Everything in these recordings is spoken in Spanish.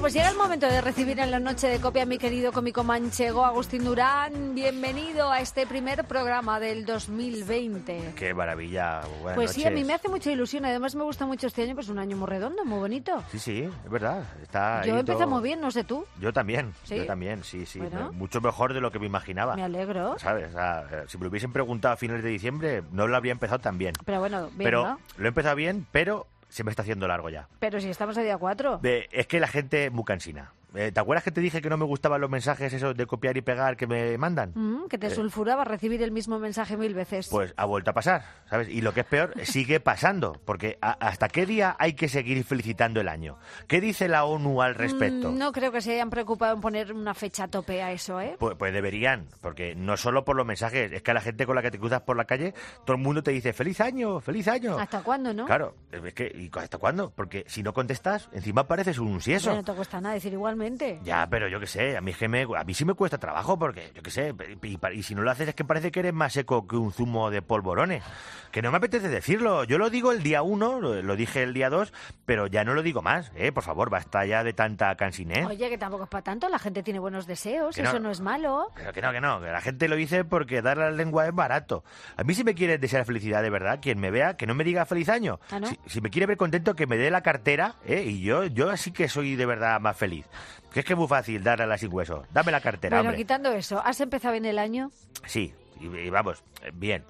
pues llega el momento de recibir en la noche de copia a mi querido cómico manchego Agustín Durán. Bienvenido a este primer programa del 2020. Qué maravilla, buenas Pues noches. sí, a mí me hace mucha ilusión. Además me gusta mucho este año, pues un año muy redondo, muy bonito. Sí, es verdad. Está Yo ahí empecé todo... muy bien, no sé tú. Yo también, ¿Sí? sí. Bueno. Mucho mejor de lo que me imaginaba. Me alegro. ¿Sabes? O sea, si me lo hubiesen preguntado a finales de diciembre, no lo habría empezado tan bien. Pero bueno, bien, Pero ¿no? lo he empezado bien, pero se me está haciendo largo ya. Pero si estamos a día 4. Es que la gente es muy cansina. ¿Te acuerdas que te dije que no me gustaban los mensajes esos de copiar y pegar que me mandan? Que te sulfuraba recibir el mismo mensaje 1000 veces. Pues ha vuelto a pasar, ¿sabes? Y lo que es peor, sigue pasando. Porque ¿hasta qué día hay que seguir felicitando el año? ¿Qué dice la ONU al respecto? No creo que se hayan preocupado en poner una fecha a tope a eso, ¿eh? Pues deberían, porque no solo por los mensajes, es que a la gente con la que te cruzas por la calle, todo el mundo te dice ¡Feliz año! ¡Feliz año! ¿Hasta cuándo, no? Claro, es que ¿y hasta cuándo? Porque si no contestas, encima pareces un sieso. Bueno, no te cuesta nada decir igualmente. Ya, pero yo qué sé, a mí sí me cuesta trabajo porque, yo qué sé, y si no lo haces es que parece que eres más seco que un zumo de polvorones. Que no me apetece decirlo, yo lo digo el día 1, lo dije el día 2, pero ya no lo digo más, por favor, basta ya de tanta cansinés. Oye, que tampoco es para tanto, la gente tiene buenos deseos, eso no es malo. Pero que no, que la gente lo dice porque dar la lengua es barato. A mí si me quiere desear felicidad de verdad, quien me vea, que no me diga feliz año. ¿Ah, no? Si me quiere ver contento, que me dé la cartera, y yo así que soy de verdad más feliz. Que es que es muy fácil darle a la sin hueso. Dame la cartera, Bueno, hombre. quitando eso, ¿has empezado bien el año? Sí, y vamos, bien.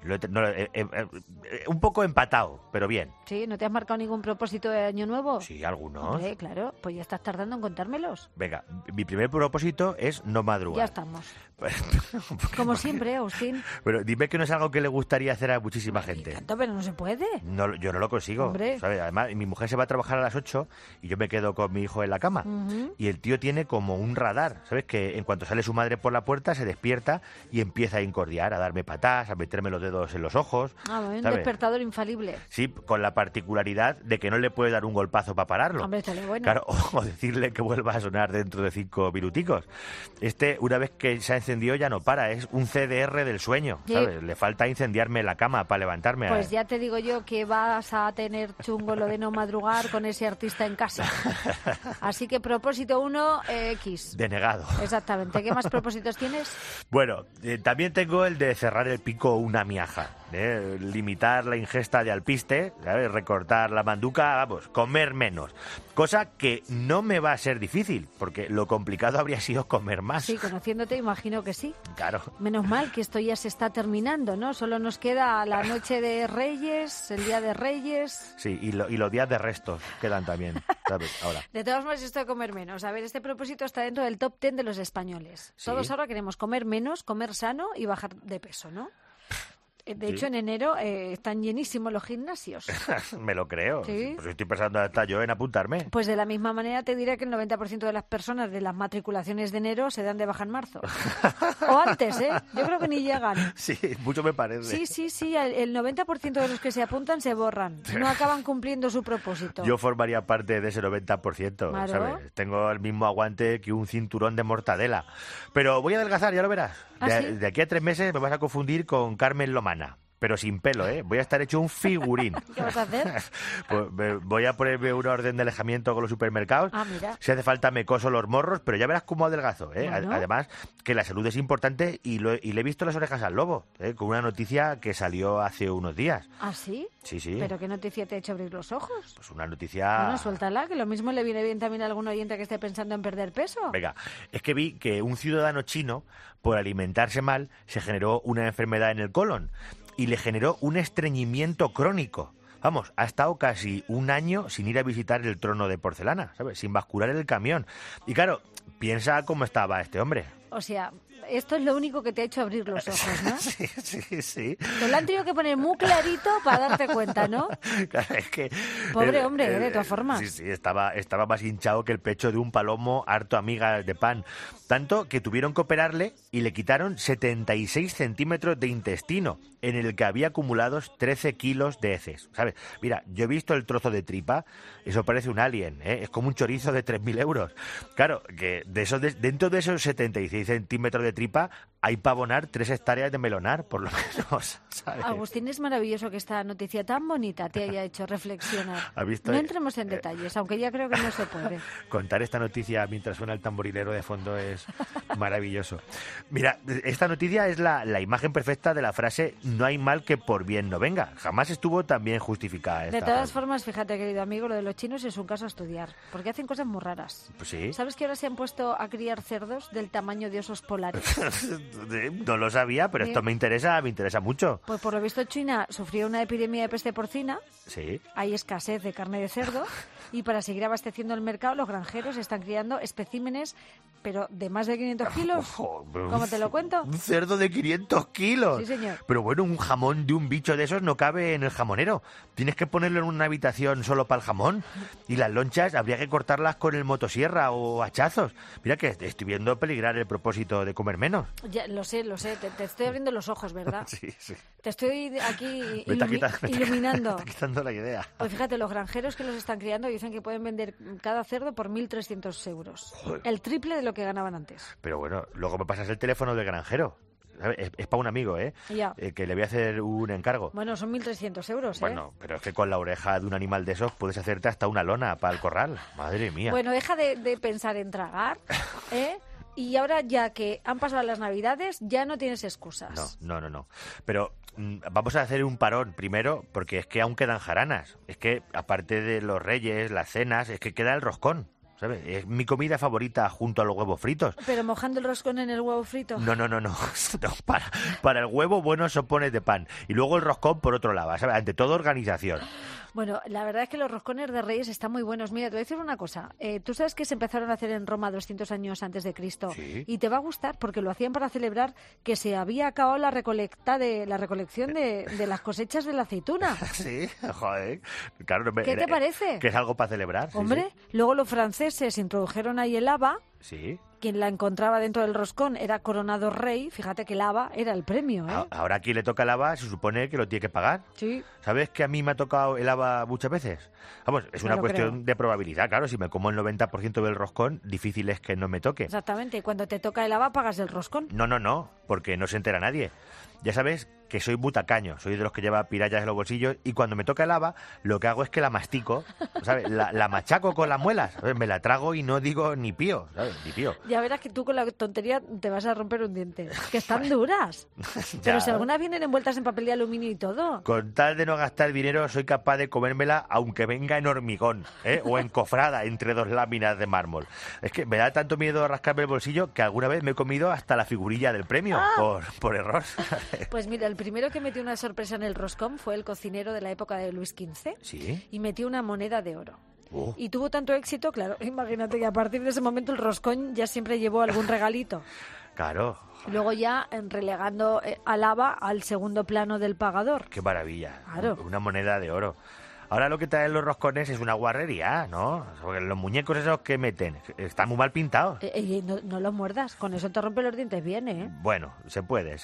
Un poco empatado, pero bien. ¿Sí? ¿No te has marcado ningún propósito de año nuevo? Sí, algunos. Hombre, claro, pues ya estás tardando en contármelos. Venga, mi primer propósito es no madrugar. Ya estamos. Como siempre, Agustín. Pero dime que no es algo que le gustaría hacer a muchísima gente. Tanto, pero no se puede. No, yo no lo consigo. Hombre. ¿Sabes? Además, mi mujer se va a trabajar a las 8 y yo me quedo con mi hijo en la cama. Y el tío tiene como un radar, ¿sabes? Que en cuanto sale su madre por la puerta, se despierta y empieza a incordiar, a darme patas, a meterme los dedos en los ojos. Un ¿sabes? despertador infalible. Sí, con la particularidad de que no le puede dar un golpazo para pararlo. Hombre, estaría bueno. Claro, o decirle que vuelva a sonar dentro de 5 minuticos. Una vez que se ha encendido, ya no para. Es un CDR del sueño, ¿sabes? Sí. Le falta incendiarme la cama para levantarme. Pues ya te digo yo que vas a tener chungo lo de no madrugar con ese artista en casa. Así que propósito 1, X. Denegado. Exactamente. ¿Qué más propósitos tienes? Bueno, también tengo el de cerrar el pico una miaja. Limitar la ingesta de alpiste, ¿sabes? Recortar la manduca, vamos, comer menos. Cosa que no me va a ser difícil, porque lo complicado habría sido comer más. Sí, conociéndote imagino que sí. Claro. Menos mal que esto ya se está terminando, ¿no? Solo nos queda la noche de Reyes, el día de Reyes. Sí, y los días de restos quedan también, ¿sabes? Ahora. De todas maneras, esto de comer menos. A ver, este propósito está dentro del top 10 de los españoles. Sí. Todos ahora queremos comer menos, comer sano y bajar de peso, ¿no? De hecho, en enero están llenísimos los gimnasios. Me lo creo. ¿Sí? Pues estoy pensando hasta yo en apuntarme. Pues de la misma manera te diré que el 90% de las personas de las matriculaciones de enero se dan de baja en marzo. O antes, ¿eh? Yo creo que ni llegan. Sí, mucho me parece. Sí. El 90% de los que se apuntan se borran. No acaban cumpliendo su propósito. Yo formaría parte de ese 90%, Claro. ¿sabes? Tengo el mismo aguante que un cinturón de mortadela. Pero voy a adelgazar, ya lo verás. ¿Ah, sí? De aquí a 3 meses me vas a confundir con Carmen Lomana. Pero sin pelo, ¿eh? Voy a estar hecho un figurín. ¿Qué vas a hacer? Pues voy a ponerme una orden de alejamiento con los supermercados. Ah, mira. Si hace falta me coso los morros, pero ya verás cómo adelgazo, ¿eh? Bueno. Además, que la salud es importante y le he visto las orejas al lobo, con una noticia que salió hace unos días. ¿Ah, sí? Sí. ¿Pero qué noticia te ha hecho abrir los ojos? Pues una noticia... Bueno, suéltala, que lo mismo le viene bien también a algún oyente que esté pensando en perder peso. Venga, es que vi que un ciudadano chino, por alimentarse mal, se generó una enfermedad en el colon y le generó un estreñimiento crónico. Vamos, ha estado casi un año sin ir a visitar el trono de porcelana, ¿sabes? Sin bascular el camión. Y claro, piensa cómo estaba este hombre. O sea, esto es lo único que te ha hecho abrir los ojos, ¿no? Sí. Te lo han tenido que poner muy clarito para darte cuenta, ¿no? Claro, es que... Pobre hombre, de todas formas. Sí, estaba más hinchado que el pecho de un palomo harto amiga de pan. Tanto que tuvieron que operarle y le quitaron 76 centímetros de intestino, en el que había acumulados 13 kilos de heces, ¿sabes? Mira, yo he visto el trozo de tripa, eso parece un alien, ¿eh? Es como un chorizo de 3.000 euros. Claro, que dentro de esos 76 centímetros de tripa, hay para abonar 3 hectáreas de melonar, por lo menos, ¿sabes? Agustín, es maravilloso que esta noticia tan bonita te haya hecho reflexionar. ¿Has visto? No entremos en detalles, aunque ya creo que no se puede. Contar esta noticia mientras suena el tamborilero de fondo es maravilloso. Mira, esta noticia es la imagen perfecta de la frase "no hay mal que por bien no venga". Jamás estuvo tan bien justificada esta De todas frase. formas, fíjate, querido amigo, lo de los chinos es un caso a estudiar, porque hacen cosas muy raras. Pues sí. ¿Sabes que ahora se han puesto a criar cerdos del tamaño de osos polares? No lo sabía, pero Sí. esto me interesa mucho. Pues por lo visto China sufrió una epidemia de peste porcina, Sí. hay escasez de carne de cerdo y para seguir abasteciendo el mercado los granjeros están criando especímenes, pero de más de 500 kilos. Ojo, ¿Cómo te lo cuento? Un cerdo de 500 kilos. Sí, señor. Pero bueno, un jamón de un bicho de esos no cabe en el jamonero. Tienes que ponerlo en una habitación solo para el jamón. Y las lonchas habría que cortarlas con el motosierra o hachazos. Mira que estoy viendo peligrar el propósito de comer menos. Ya, lo sé, te estoy abriendo los ojos, ¿verdad? Sí, sí. Te estoy aquí Me está me iluminando. está quitando la idea. Pues fíjate, los granjeros que los están criando dicen que pueden vender cada cerdo por 1.300 euros. Joder. El triple de lo que ganaban antes. Pero bueno, luego me pasas el teléfono del granjero. ¿Sabes? Es para un amigo, ¿eh? Ya. Que le voy a hacer un encargo. Bueno, son 1.300 euros, ¿eh? Bueno, pero es que con la oreja de un animal de esos puedes hacerte hasta una lona para el corral. Madre mía. Bueno, deja de pensar en tragar, ¿eh? Y ahora ya que han pasado las Navidades, ya no tienes excusas. No. Pero vamos a hacer un parón primero, porque es que aún quedan jaranas. Es que, aparte de los reyes, las cenas, es que queda el roscón, ¿sabes? Es mi comida favorita junto a los huevos fritos. Pero mojando el roscón en el huevo frito. No. No, para el huevo, buenos sopones de pan. Y luego el roscón por otro lado, ¿sabes? Ante todo, organización. Bueno, la verdad es que los roscones de Reyes están muy buenos. Mira, te voy a decir una cosa. Tú sabes que se empezaron a hacer en Roma 200 años antes de Cristo. Sí. Y te va a gustar porque lo hacían para celebrar que se había acabado la recolección de las cosechas de la aceituna. Sí, joder. Claro, ¿Qué te parece? Que es algo para celebrar. Sí, Hombre, luego los franceses introdujeron ahí el haba. Sí. Quien la encontraba dentro del roscón era coronado rey. Fíjate que el haba era el premio, ¿eh? Ahora a quien le toca el haba se supone que lo tiene que pagar. Sí. ¿Sabes que a mí me ha tocado el haba muchas veces? Vamos, es una lo cuestión creo. de probabilidad, claro. Si me como el 90% del roscón, difícil es que no me toque. Exactamente. Y cuando te toca el haba, pagas el roscón. No, porque no se entera nadie. Ya sabes que soy muy tacaño, soy de los que lleva pirallas en los bolsillos y cuando me toca el haba, lo que hago es que la mastico, ¿sabes? La machaco con las muelas, ¿sabes? Me la trago y no digo ni pío, ¿sabes? Ni pío. Ya verás que tú con la tontería te vas a romper un diente. Que están duras. Pero si algunas vienen envueltas en papel de aluminio y todo. Con tal de no gastar dinero, soy capaz de comérmela aunque venga en hormigón, ¿eh? O encofrada entre 2 láminas de mármol. Es que me da tanto miedo rascarme el bolsillo que alguna vez me he comido hasta la figurilla del premio, por error. Pues mira, el primero que metió una sorpresa en el roscón fue el cocinero de la época de Luis XV. ¿Sí? Y metió una moneda de oro. Oh. Y tuvo tanto éxito, claro, imagínate que a partir de ese momento el roscón ya siempre llevó algún regalito. Claro. Luego ya relegando al haba al segundo plano del pagador. Qué maravilla. Claro. Una moneda de oro. Ahora lo que traen los roscones es una guarrería, ¿no? Porque los muñecos esos que meten están muy mal pintados. No lo muerdas, con eso te rompe los dientes bien, ¿eh? Bueno, se puede.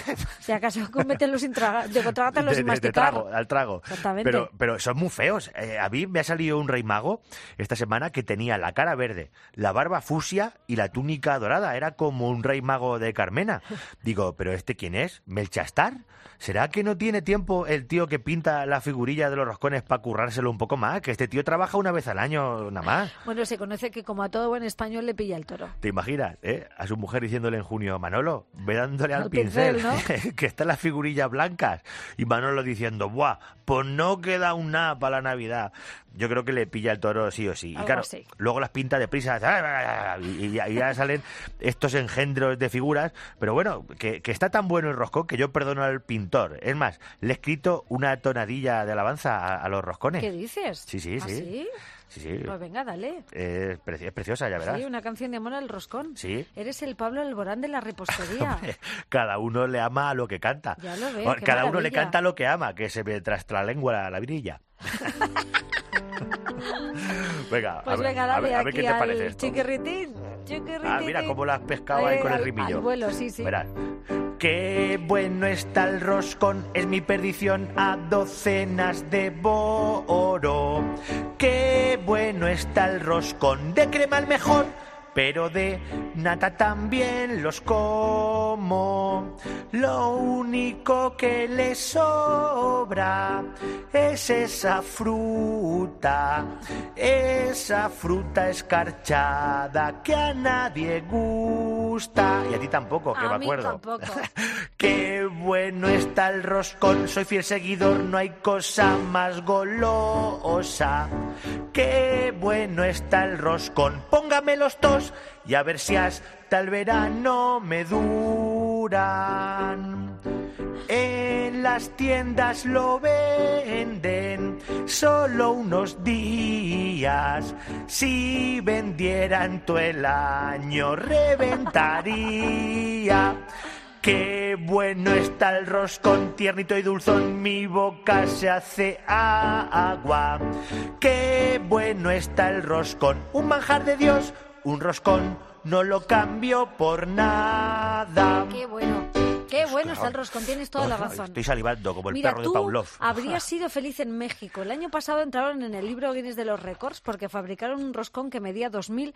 Si acaso mételo sin tragar, trágatelo sin De masticar. trago, al trago. Exactamente. Pero son muy feos. A mí me ha salido un rey mago esta semana que tenía la cara verde, la barba fucsia y la túnica dorada. Era como un rey mago de Carmena. Digo, ¿pero este quién es? ¿Melchastar? ¿Será que no tiene tiempo el tío que pinta la figurilla de los roscones para currárselo un poco más? Que este tío trabaja una vez al año nada más. Bueno, se conoce que como a todo buen español le pilla el toro. ¿Te imaginas? A su mujer diciéndole en junio, Manolo, ve dándole al Al pincel, pincel, ¿no? que están las figurillas blancas. Y Manolo diciendo, ¡buah! Pues no queda un nada para la Navidad. Yo creo que le pilla el toro sí o sí. Y Algo claro, así. luego las pinta deprisa y ya salen estos engendros de figuras. Pero bueno, que está tan bueno el roscón que yo perdono al pintor. Es más, le he escrito una tonadilla de alabanza a los roscones. ¿Qué dices? Sí, sí, ¿Ah, sí. sí? Sí. Pues venga, dale. Es preciosa, ya verás. Sí, una canción de amor al roscón. Sí. Eres el Pablo Alborán de la repostería. Cada uno le ama a lo que canta. Ya lo veo, Bueno, qué cada uno le maravilla. canta lo que ama, que se me trastra la lengua la virilla. Venga, Pues venga, a dale ver aquí qué te parece al esto. chiquirritín. Ah, mira cómo lo has pescado ahí con el rimillo. Al vuelo, sí, sí. Verás. Qué bueno está el roscón, es mi perdición a docenas de oro. Qué bueno está el roscón, de crema el mejor, pero de nata también los como. Lo único que les sobra es esa fruta escarchada que a nadie gusta. Y a ti tampoco, que me acuerdo. A mí tampoco. Qué bueno está el roscón, soy fiel seguidor, no hay cosa más golosa. Qué bueno está el roscón, póngamelos todos y a ver si hasta el verano me duran. En las tiendas lo venden solo unos días. Si vendieran todo el año reventaría. Qué bueno está el roscón, tiernito y dulzón, mi boca se hace agua. Qué bueno está el roscón, un manjar de Dios, un roscón, no lo cambio por nada. Qué bueno. Qué bueno está el roscón, tienes toda la razón. Estoy salivando como el Mira, perro de Pavlov. Habrías sido feliz en México. El año pasado entraron en el libro Guinness de los récords porque fabricaron un roscón que medía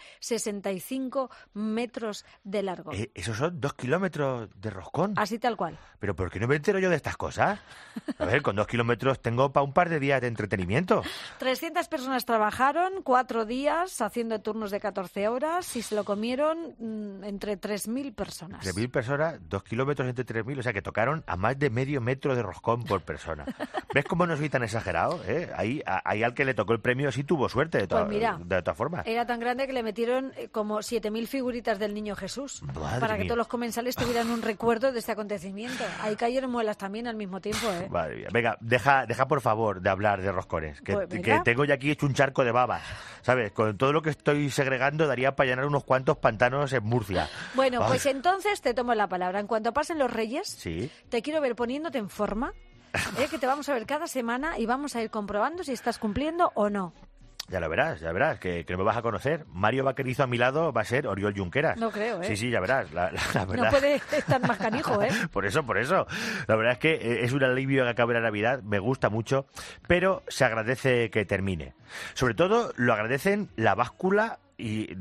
2.065 metros de largo. ¿Esos son 2 kilómetros de roscón? Así tal cual. ¿Pero por qué no me entero yo de estas cosas? A ver, con 2 kilómetros tengo para un par de días de entretenimiento. 300 personas trabajaron 4 días haciendo turnos de 14 horas y se lo comieron entre 3.000 personas. 3.000 personas, 2 kilómetros entre 3.000, o sea que tocaron a más de medio metro de roscón por persona. ¿Ves cómo no soy tan exagerado? Ahí al que le tocó el premio sí tuvo suerte, de todas formas. Era tan grande que le metieron como 7.000 figuritas del Niño Jesús. Madre para que mía. todos los comensales tuvieran un recuerdo de este acontecimiento. Ahí cayeron muelas también al mismo tiempo, ¿eh? Madre mía. Venga, deja por favor de hablar de roscones, que tengo ya aquí hecho un charco de babas, ¿sabes? Con todo lo que estoy segregando daría para llenar unos cuantos pantanos en Murcia. Bueno, pues entonces te tomo la palabra. En cuanto pasen los Reyes, sí, te quiero ver poniéndote en forma, que te vamos a ver cada semana y vamos a ir comprobando si estás cumpliendo o no. Ya lo verás, que me vas a conocer. Mario Vaquerizo a mi lado va a ser Oriol Junqueras. No creo, ¿eh? Sí, ya verás. La verdad. No puede estar más canijo, ¿eh? Por eso. La verdad es que es un alivio que acabe la Navidad, me gusta mucho, pero se agradece que termine. Sobre todo lo agradecen la báscula y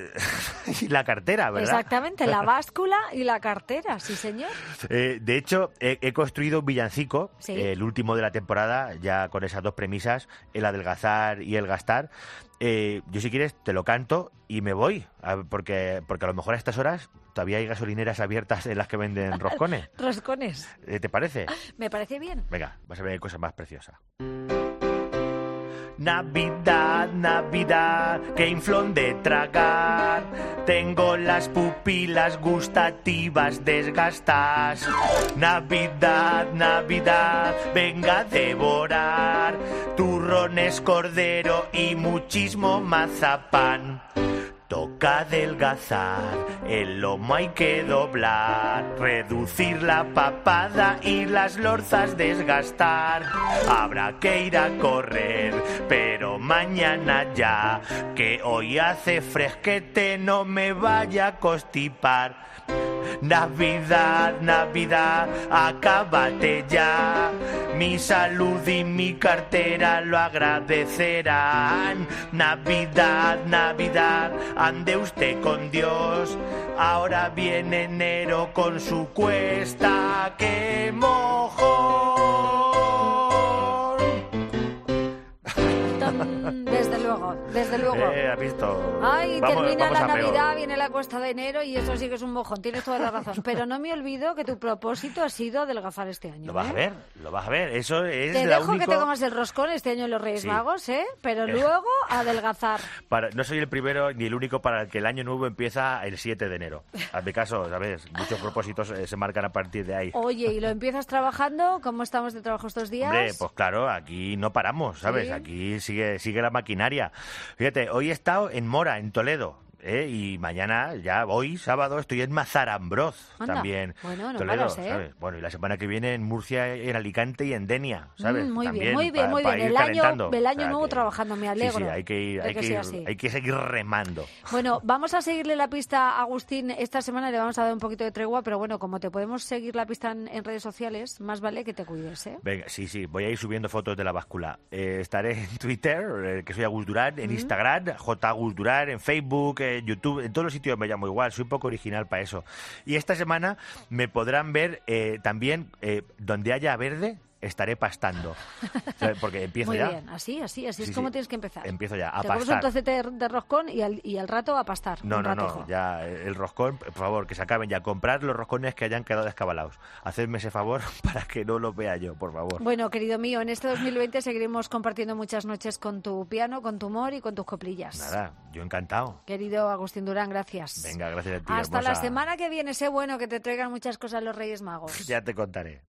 la cartera, ¿verdad? Exactamente, la báscula y la cartera, sí señor. De hecho, he construido un villancico, ¿sí? El último de la temporada, ya con esas dos premisas, el adelgazar y el gastar. Yo si quieres te lo canto y me voy, porque a lo mejor a estas horas todavía hay gasolineras abiertas en las que venden roscones. Roscones. ¿Te parece? Me parece bien. Venga, vas a ver cosas más preciosas. Navidad, Navidad, que inflón de tragar. Tengo las pupilas gustativas desgastadas. Navidad, Navidad, venga a devorar turrones, cordero y muchísimo mazapán. Toca adelgazar, el lomo hay que doblar, reducir la papada y las lorzas desgastar. Habrá que ir a correr, pero mañana ya, que hoy hace fresquete, no me vaya a constipar. Navidad, Navidad, acábate ya. Mi salud y mi cartera lo agradecerán. Navidad, Navidad, ande usted con Dios. Ahora viene enero con su cuesta, ¡qué mojón! Desde luego. ¿Has visto? Ay, termina la Navidad, peor. viene la cuesta de enero y eso sí que es un mojón. Tienes toda la razón. Pero no me olvido que tu propósito ha sido adelgazar este año. Lo vas a ver. Eso es te la dejo único... que te comas el roscón este año en los Reyes Magos, ¿eh? Pero luego adelgazar. No soy el primero ni el único para el que el año nuevo empieza el 7 de enero. Hazme caso, ¿sabes? Muchos propósitos se marcan a partir de ahí. Oye, ¿y lo empiezas trabajando? ¿Cómo estamos de trabajo estos días? Hombre, pues claro, aquí no paramos, ¿sabes? ¿Sí? Aquí sigue la maquinaria. Fíjate, hoy he estado en Mora, en Toledo. Y mañana, ya hoy, sábado, estoy en Mazarambroz. Anda. También. Bueno, no Toledo, paras, ¿eh? ¿sabes? Bueno, y la semana que viene en Murcia, en Alicante y en Denia, ¿sabes? Muy También, bien. El año nuevo trabajando, me alegro. Sí, hay que seguir remando. Bueno, vamos a seguirle la pista a Agustín. Esta semana le vamos a dar un poquito de tregua, pero bueno, como te podemos seguir la pista en redes sociales, más vale que te cuides, ¿eh? Venga, sí, voy a ir subiendo fotos de la báscula. Estaré en Twitter, que soy Agus Durán, en Instagram, J. Agus Durán, en Facebook, YouTube, en todos los sitios me llamo igual, soy un poco original para eso. Y esta semana me podrán ver también donde haya verde. Estaré pastando. O sea, porque empiezo Muy ya. bien, así es como tienes que empezar. Empiezo ya, a te comes un pastar. trocete de roscón y al rato a pastar. No, un no, ratejo. no, ya el roscón, por favor, que se acaben ya. Comprar los roscones que hayan quedado descabalados. Hacedme ese favor para que no los vea yo, por favor. Bueno, querido mío, en este 2020 seguiremos compartiendo muchas noches con tu piano, con tu humor y con tus coplillas. Nada, yo encantado. Querido Agustín Durán, gracias. Venga, gracias a ti, Hasta hermosa. la semana que viene, sé bueno que te traigan muchas cosas los Reyes Magos. Ya te contaré.